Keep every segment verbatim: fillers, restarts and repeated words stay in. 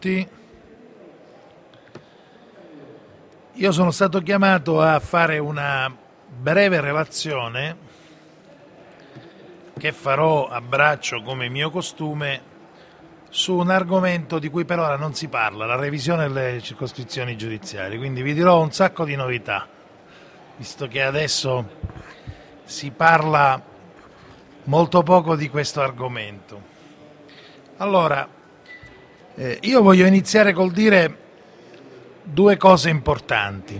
Sì. Io sono stato chiamato a fare una breve relazione che farò a braccio come mio costume su un argomento di cui per ora non si parla, la revisione delle circoscrizioni giudiziarie, quindi vi dirò un sacco di novità, visto che adesso si parla molto poco di questo argomento. Allora, eh, io voglio iniziare col dire due cose importanti.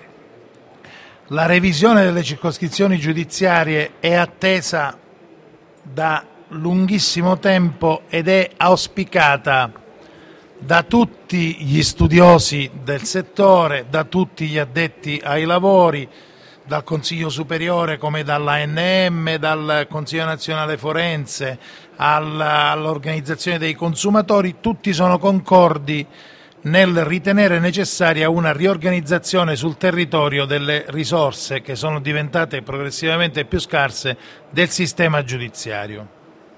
La revisione delle circoscrizioni giudiziarie è attesa da lunghissimo tempo ed è auspicata da tutti gli studiosi del settore, da tutti gli addetti ai lavori, dal Consiglio Superiore come dall'A N M, dal Consiglio Nazionale Forense, all'Organizzazione dei Consumatori. Tutti sono concordi nel ritenere necessaria una riorganizzazione sul territorio delle risorse che sono diventate progressivamente più scarse del sistema giudiziario.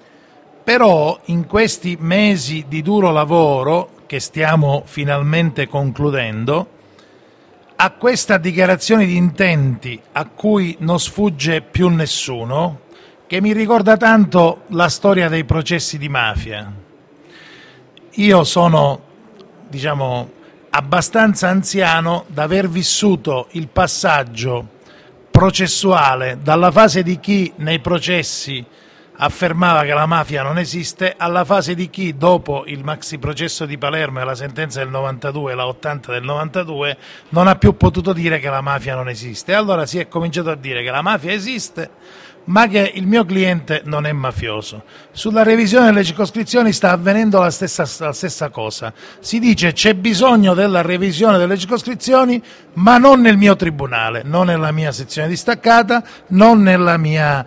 Però in questi mesi di duro lavoro, che stiamo finalmente concludendo, a questa dichiarazione di intenti a cui non sfugge più nessuno, che mi ricorda tanto la storia dei processi di mafia. Io sono diciamo, abbastanza anziano da aver vissuto il passaggio processuale dalla fase di chi nei processi affermava che la mafia non esiste alla fase di chi dopo il maxi processo di Palermo e la sentenza del novantadue, la ottanta del novantadue, non ha più potuto dire che la mafia non esiste. E allora si è cominciato a dire che la mafia esiste, ma che il mio cliente non è mafioso. Sulla revisione delle circoscrizioni sta avvenendo la stessa, la stessa cosa. Si dice c'è bisogno della revisione delle circoscrizioni, ma non nel mio tribunale, non nella mia sezione distaccata, non nella mia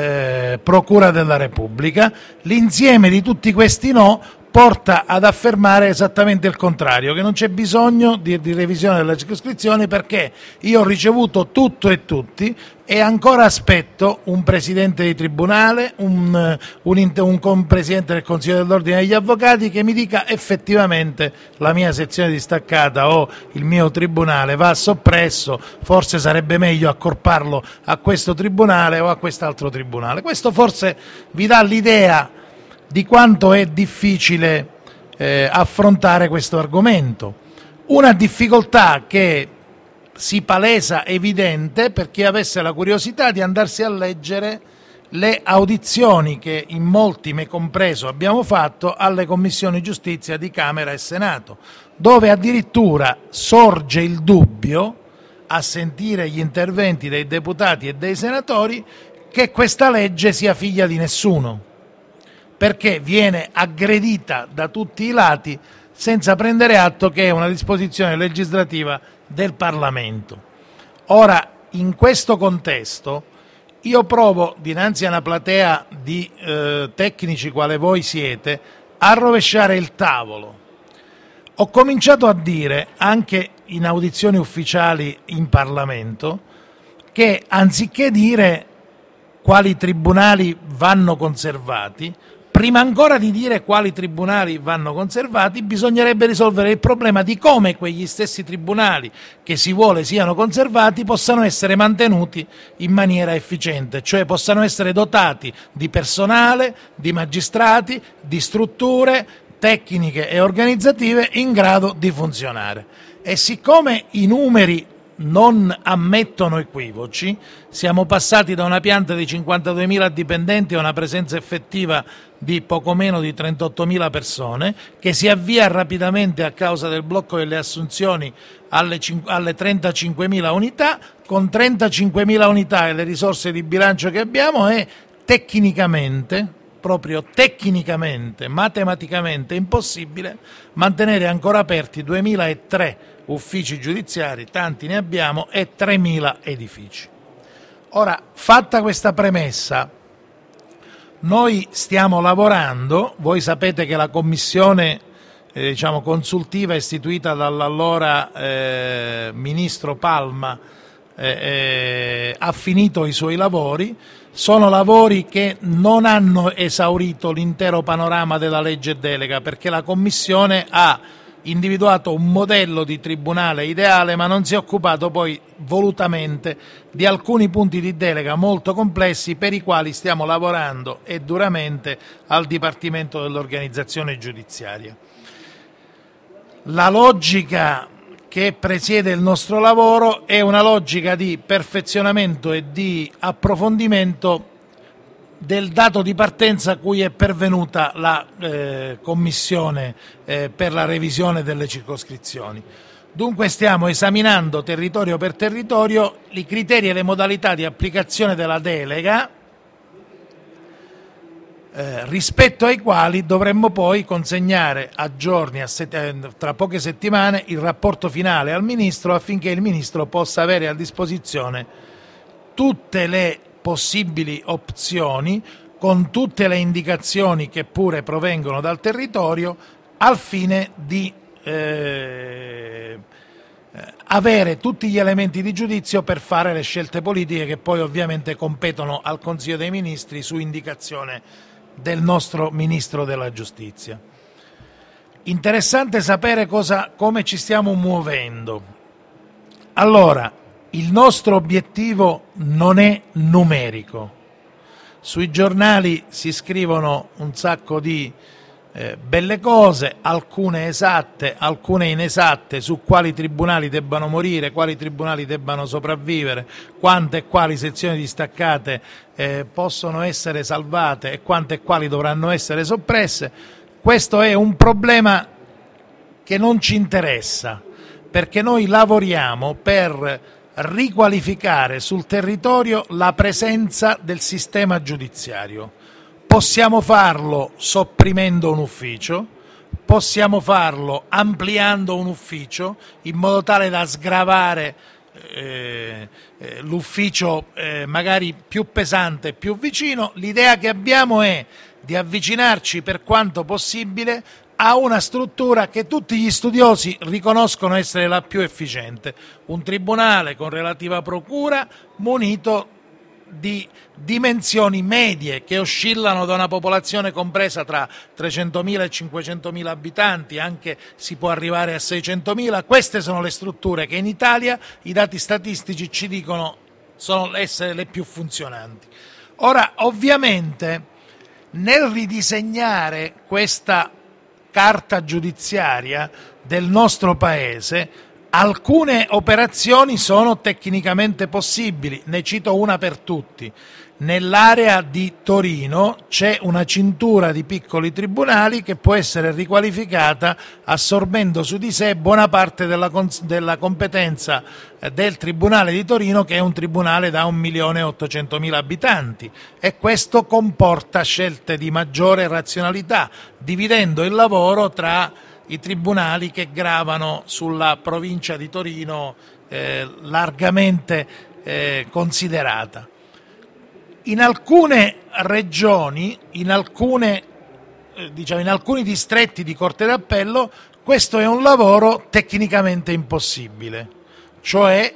eh, Procura della Repubblica. L'insieme di tutti questi no porta ad affermare esattamente il contrario, che non c'è bisogno di, di revisione delle circoscrizioni perché io ho ricevuto tutto e tutti e ancora aspetto un presidente di tribunale, un, un, un, un presidente del Consiglio dell'Ordine degli Avvocati che mi dica effettivamente la mia sezione distaccata o il mio tribunale va soppresso, forse sarebbe meglio accorparlo a questo tribunale o a quest'altro tribunale. Questo forse vi dà l'idea di quanto è difficile eh, affrontare questo argomento. Una difficoltà che si palesa evidente per chi avesse la curiosità di andarsi a leggere le audizioni che in molti, me compreso, abbiamo fatto alle commissioni giustizia di Camera e Senato, dove addirittura sorge il dubbio, a sentire gli interventi dei deputati e dei senatori, che questa legge sia figlia di nessuno, perché viene aggredita da tutti i lati senza prendere atto che è una disposizione legislativa del Parlamento. Ora, in questo contesto, io provo, dinanzi a una platea di eh, tecnici quale voi siete, a rovesciare il tavolo. Ho cominciato a dire, anche in audizioni ufficiali in Parlamento, che anziché dire quali tribunali vanno conservati, prima ancora di dire quali tribunali vanno conservati, bisognerebbe risolvere il problema di come quegli stessi tribunali che si vuole siano conservati possano essere mantenuti in maniera efficiente, cioè possano essere dotati di personale, di magistrati, di strutture tecniche e organizzative in grado di funzionare. E siccome i numeri non ammettono equivoci, siamo passati da una pianta di cinquantaduemila dipendenti a una presenza effettiva di poco meno di trentottomila persone, che si avvia rapidamente a causa del blocco delle assunzioni alle, alle trentacinquemila unità. Con trentacinquemila unità e le risorse di bilancio che abbiamo è tecnicamente, proprio tecnicamente, matematicamente impossibile mantenere ancora aperti duemilatré uffici giudiziari, tanti ne abbiamo, e tremila edifici. Ora, fatta questa premessa, noi stiamo lavorando. Voi sapete che la commissione eh, diciamo consultiva istituita dall'allora eh, ministro Palma eh, eh, ha finito i suoi lavori. Sono lavori che non hanno esaurito l'intero panorama della legge delega, perché la Commissione ha individuato un modello di tribunale ideale, ma non si è occupato poi volutamente di alcuni punti di delega molto complessi per i quali stiamo lavorando e duramente al Dipartimento dell'Organizzazione Giudiziaria. La logica che presiede il nostro lavoro è una logica di perfezionamento e di approfondimento del dato di partenza a cui è pervenuta la eh, Commissione eh, per la revisione delle circoscrizioni. Dunque stiamo esaminando territorio per territorio i criteri e le modalità di applicazione della delega, Eh, rispetto ai quali dovremmo poi consegnare a giorni, a set- eh, tra poche settimane, il rapporto finale al Ministro, affinché il Ministro possa avere a disposizione tutte le possibili opzioni, con tutte le indicazioni che pure provengono dal territorio, al fine di eh, avere tutti gli elementi di giudizio per fare le scelte politiche che poi ovviamente competono al Consiglio dei Ministri su indicazione del nostro Ministro della Giustizia. Interessante sapere cosa, come ci stiamo muovendo. Allora, il nostro obiettivo non è numerico. Sui giornali si scrivono un sacco di eh, belle cose, alcune esatte, alcune inesatte, su quali tribunali debbano morire, quali tribunali debbano sopravvivere, quante e quali sezioni distaccate eh, possono essere salvate e quante e quali dovranno essere soppresse. Questo è un problema che non ci interessa, perché noi lavoriamo per riqualificare sul territorio la presenza del sistema giudiziario. Possiamo farlo sopprimendo un ufficio, possiamo farlo ampliando un ufficio in modo tale da sgravare eh, eh, l'ufficio eh, magari più pesante, più vicino. L'idea che abbiamo è di avvicinarci per quanto possibile a una struttura che tutti gli studiosi riconoscono essere la più efficiente, un tribunale con relativa procura munito di dimensioni medie che oscillano da una popolazione compresa tra trecentomila e cinquecentomila abitanti, anche si può arrivare a seicentomila. Queste sono le strutture che in Italia i dati statistici ci dicono sono essere le più funzionanti. Ora, ovviamente, nel ridisegnare questa carta giudiziaria del nostro Paese, alcune operazioni sono tecnicamente possibili. Ne cito una per tutti. Nell'area di Torino c'è una cintura di piccoli tribunali che può essere riqualificata assorbendo su di sé buona parte della, della competenza del Tribunale di Torino, che è un tribunale da un milione e ottocentomila abitanti, e questo comporta scelte di maggiore razionalità, dividendo il lavoro tra i tribunali che gravano sulla provincia di Torino eh, largamente eh, considerata. In alcune regioni, in, alcune, eh, diciamo, in alcuni distretti di Corte d'Appello, questo è un lavoro tecnicamente impossibile. Cioè,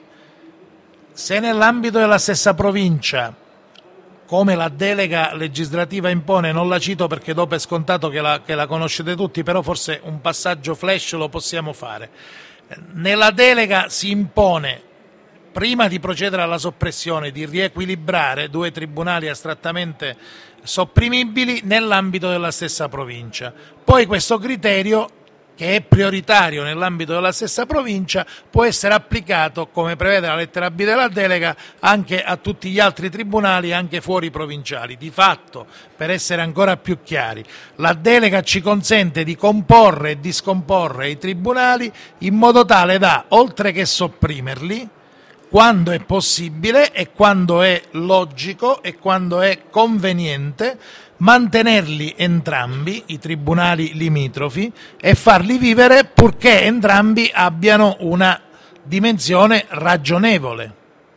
se nell'ambito della stessa provincia, come la delega legislativa impone, non la cito perché dopo è scontato che la, che la conoscete tutti, però forse un passaggio flash lo possiamo fare. Nella delega si impone, prima di procedere alla soppressione, di riequilibrare due tribunali astrattamente sopprimibili nell'ambito della stessa provincia. Poi questo criterio, che è prioritario nell'ambito della stessa provincia, può essere applicato, come prevede la lettera B della delega, anche a tutti gli altri tribunali, anche fuori provinciali. Di fatto, per essere ancora più chiari, la delega ci consente di comporre e di scomporre i tribunali in modo tale da, oltre che sopprimerli, quando è possibile e quando è logico e quando è conveniente, mantenerli entrambi, i tribunali limitrofi, e farli vivere purché entrambi abbiano una dimensione ragionevole.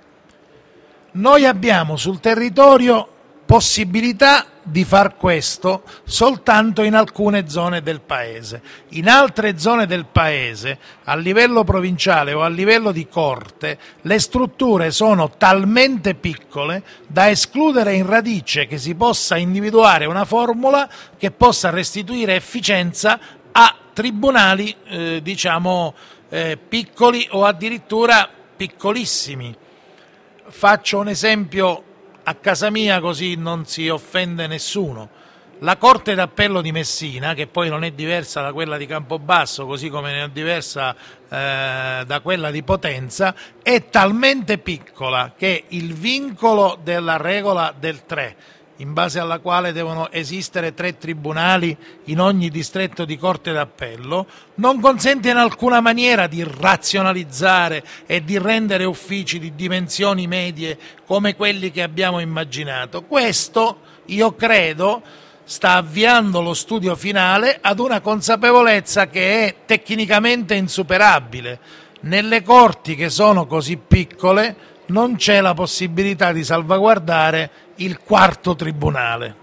Noi abbiamo sul territorio possibilità di far questo soltanto in alcune zone del paese. In altre zone del paese, a livello provinciale o a livello di corte, le strutture sono talmente piccole da escludere in radice che si possa individuare una formula che possa restituire efficienza a tribunali eh, diciamo eh, piccoli o addirittura piccolissimi. Faccio un esempio a casa mia così non si offende nessuno. La Corte d'Appello di Messina, che poi non è diversa da quella di Campobasso, così come non è diversa eh, da quella di Potenza, è talmente piccola che il vincolo della regola del tre, in base alla quale devono esistere tre tribunali in ogni distretto di Corte d'Appello, non consente in alcuna maniera di razionalizzare e di rendere uffici di dimensioni medie come quelli che abbiamo immaginato. Questo, io credo, sta avviando lo studio finale ad una consapevolezza che è tecnicamente insuperabile. Nelle corti che sono così piccole non c'è la possibilità di salvaguardare il quarto tribunale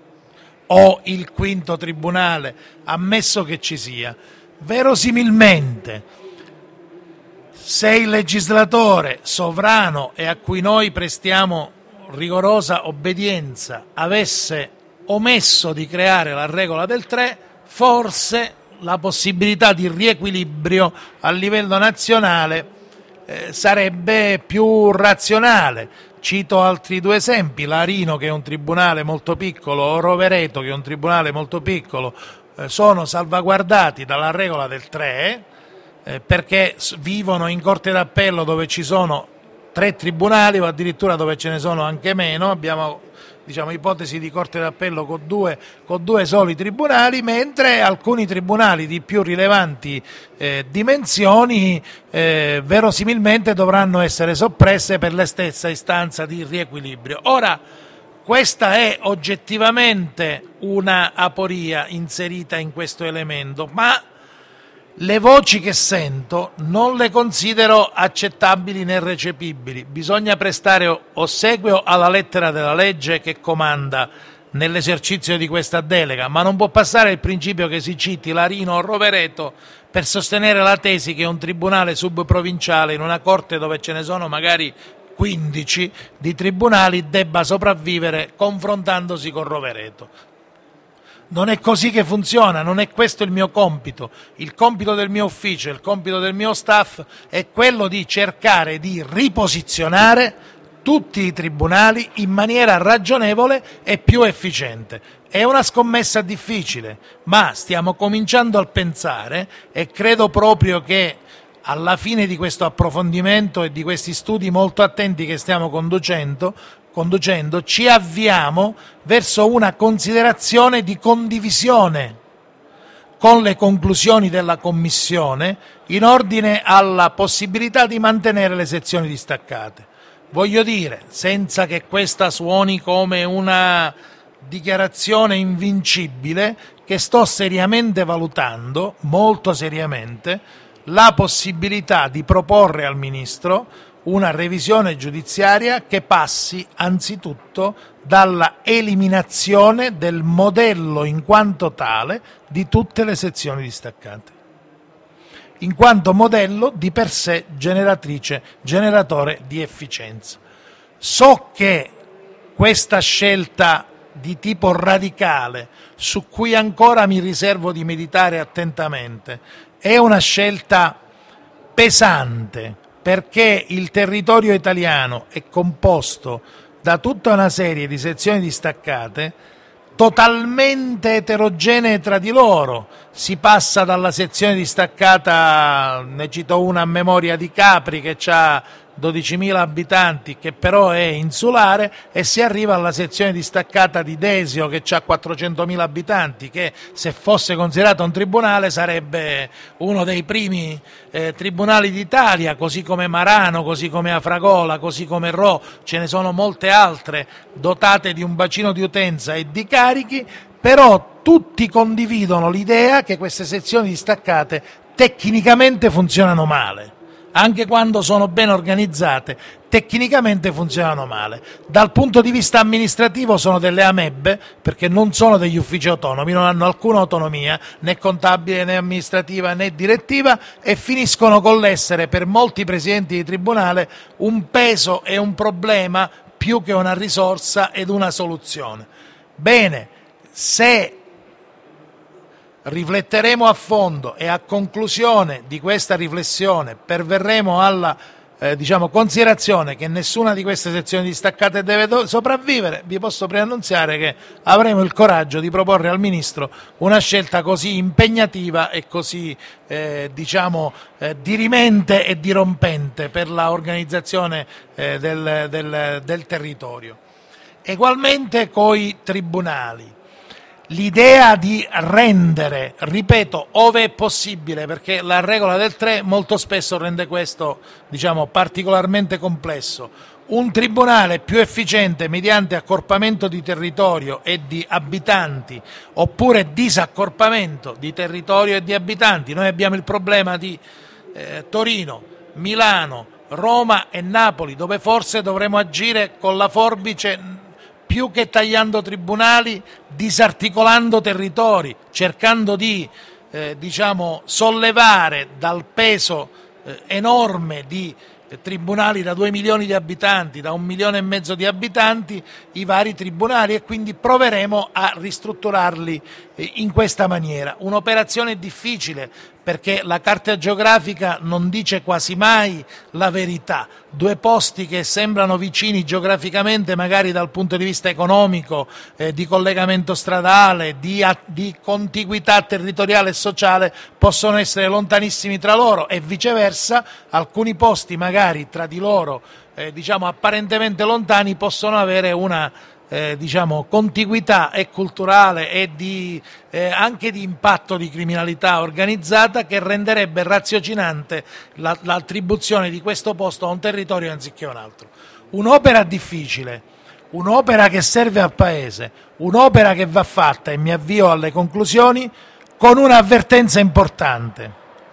o il quinto tribunale, ammesso che ci sia. Verosimilmente, se il legislatore sovrano e a cui noi prestiamo rigorosa obbedienza avesse omesso di creare la regola del tre, forse la possibilità di riequilibrio a livello nazionale eh, sarebbe più razionale. Cito altri due esempi: Larino, che è un tribunale molto piccolo, o Rovereto, che è un tribunale molto piccolo, eh, sono salvaguardati dalla regola del tre eh, perché vivono in Corte d'Appello dove ci sono tre tribunali o addirittura dove ce ne sono anche meno. Abbiamo diciamo ipotesi di Corte d'Appello con due, con due soli tribunali, mentre alcuni tribunali di più rilevanti eh, dimensioni eh, verosimilmente dovranno essere soppresse per la stessa istanza di riequilibrio. Ora, questa è oggettivamente una aporia inserita in questo elemento, ma le voci che sento non le considero accettabili né recepibili. Bisogna prestare ossequio alla lettera della legge che comanda nell'esercizio di questa delega, ma non può passare il principio che si citi Larino o Rovereto per sostenere la tesi che un tribunale subprovinciale in una corte dove ce ne sono magari quindici di tribunali debba sopravvivere confrontandosi con Rovereto. Non è così che funziona, non è questo il mio compito. Il compito del mio ufficio, il compito del mio staff è quello di cercare di riposizionare tutti i tribunali in maniera ragionevole e più efficiente. È una scommessa difficile, ma stiamo cominciando a pensare e credo proprio che alla fine di questo approfondimento e di questi studi molto attenti che stiamo conducendo, conducendo ci avviamo verso una considerazione di condivisione con le conclusioni della Commissione in ordine alla possibilità di mantenere le sezioni distaccate. Voglio dire, senza che questa suoni come una dichiarazione invincibile, che sto seriamente valutando, molto seriamente, la possibilità di proporre al Ministro una revisione giudiziaria che passi anzitutto dalla eliminazione del modello in quanto tale di tutte le sezioni distaccate, in quanto modello di per sé generatrice, generatore di efficienza. So che questa scelta di tipo radicale, su cui ancora mi riservo di meditare attentamente, è una scelta pesante, perché il territorio italiano è composto da tutta una serie di sezioni distaccate totalmente eterogenee tra di loro. Si passa dalla sezione distaccata, ne cito una a memoria, di Capri, che ha dodicimila abitanti, che però è insulare, e si arriva alla sezione distaccata di Desio, che ha quattrocentomila abitanti, che se fosse considerato un tribunale sarebbe uno dei primi eh, tribunali d'Italia, così come Marano, così come Afragola, così come Rho. Ce ne sono molte altre dotate di un bacino di utenza e di carichi, però tutti condividono l'idea che queste sezioni distaccate tecnicamente funzionano male. Anche quando sono ben organizzate, tecnicamente funzionano male. Dal punto di vista amministrativo sono delle amebbe, perché non sono degli uffici autonomi, non hanno alcuna autonomia, né contabile, né amministrativa, né direttiva, e finiscono con l'essere, per molti presidenti di tribunale, un peso e un problema più che una risorsa ed una soluzione. Bene, se rifletteremo a fondo e a conclusione di questa riflessione perverremo alla eh, diciamo, considerazione che nessuna di queste sezioni distaccate deve do- sopravvivere, vi posso preannunziare che avremo il coraggio di proporre al Ministro una scelta così impegnativa e così eh, diciamo, eh, dirimente e dirompente per la organizzazione eh, del, del, del territorio. Egualmente coi tribunali. L'idea di rendere, ripeto, ove è possibile, perché la regola del tre molto spesso rende questo, diciamo, particolarmente complesso, un tribunale più efficiente mediante accorpamento di territorio e di abitanti, oppure disaccorpamento di territorio e di abitanti. Noi abbiamo il problema di eh, Torino, Milano, Roma e Napoli, dove forse dovremo agire con la forbice più che tagliando tribunali, disarticolando territori, cercando di eh, diciamo, sollevare dal peso eh, enorme di eh, tribunali da due milioni di abitanti, da un milione e mezzo di abitanti, i vari tribunali, e quindi proveremo a ristrutturarli eh, in questa maniera. Un'operazione difficile, perché la carta geografica non dice quasi mai la verità. Due posti che sembrano vicini geograficamente, magari dal punto di vista economico, eh, di collegamento stradale, di, a, di contiguità territoriale e sociale, possono essere lontanissimi tra loro, e viceversa alcuni posti magari tra di loro eh, diciamo apparentemente lontani possono avere una Eh, diciamo, contiguità e culturale e di, eh, anche di impatto di criminalità organizzata, che renderebbe raziocinante la, l'attribuzione di questo posto a un territorio anziché a un altro. Un'opera difficile, un'opera che serve al Paese, un'opera che va fatta, e mi avvio alle conclusioni, con un'avvertenza importante.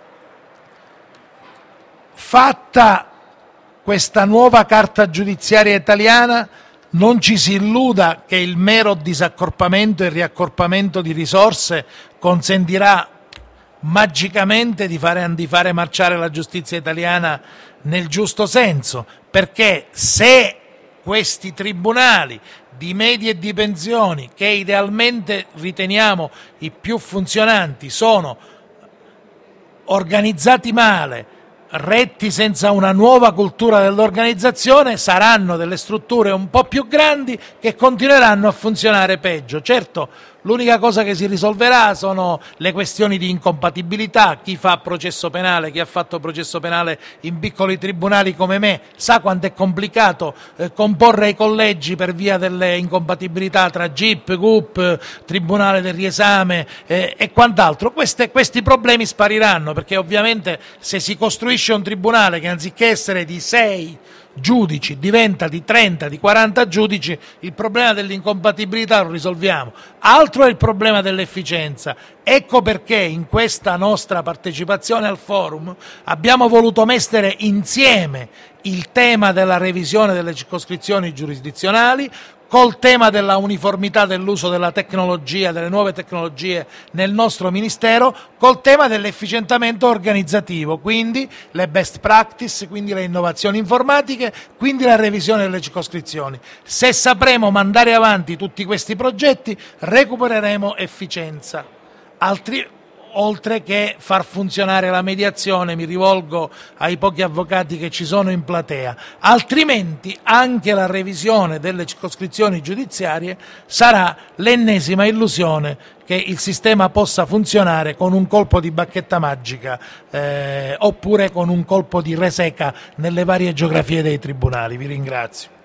Fatta questa nuova carta giudiziaria italiana, non ci si illuda che il mero disaccorpamento e riaccorpamento di risorse consentirà magicamente di fare, di fare marciare la giustizia italiana nel giusto senso, perché se questi tribunali di medie e di pensioni, che idealmente riteniamo i più funzionanti, sono organizzati male, retti senza una nuova cultura dell'organizzazione, saranno delle strutture un po' più grandi che continueranno a funzionare peggio. Certo, l'unica cosa che si risolverà sono le questioni di incompatibilità. Chi fa processo penale, chi ha fatto processo penale in piccoli tribunali come me, sa quanto è complicato eh, comporre i collegi per via delle incompatibilità tra G I P, G U P, Tribunale del Riesame eh, e quant'altro. Queste, questi problemi spariranno, perché ovviamente se si costruisce un tribunale che anziché essere di sei giudici diventa di trenta, di quaranta giudici, il problema dell'incompatibilità lo risolviamo. Altro è il problema dell'efficienza. Ecco perché in questa nostra partecipazione al forum abbiamo voluto mettere insieme il tema della revisione delle circoscrizioni giurisdizionali col tema della uniformità dell'uso della tecnologia, delle nuove tecnologie nel nostro Ministero, col tema dell'efficientamento organizzativo, quindi le best practice, quindi le innovazioni informatiche, quindi la revisione delle circoscrizioni. Se sapremo mandare avanti tutti questi progetti, recupereremo efficienza. Altri Oltre che far funzionare la mediazione, mi rivolgo ai pochi avvocati che ci sono in platea, altrimenti anche la revisione delle circoscrizioni giudiziarie sarà l'ennesima illusione che il sistema possa funzionare con un colpo di bacchetta magica eh, oppure con un colpo di reseca nelle varie geografie dei tribunali. Vi ringrazio.